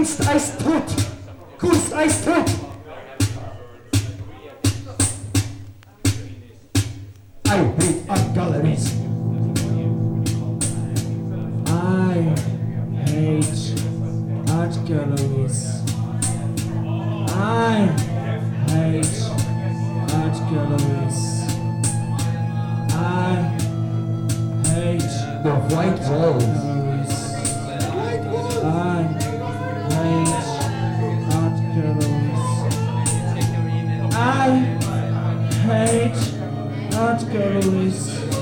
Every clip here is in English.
Kunst ist tot! Kunst ist tot! I hate art galleries. I hate art galleries. I hate art galleries. I hate The white walls. galleries. I hate art galleries. I hate art galleries.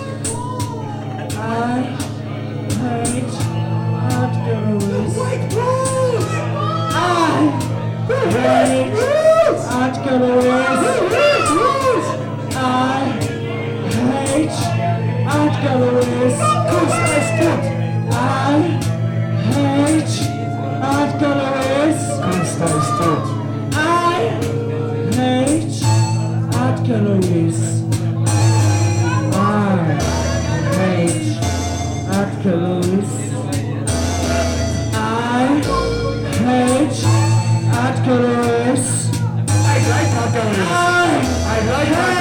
I hate art galleries. White walls! I hate art galleries. I hate art galleries. Kunst ist tot! I hate art galleries. Kunst ist tot! I hate art galleries. I hate art galleries. I hate art galleries. I like art galleries! I like art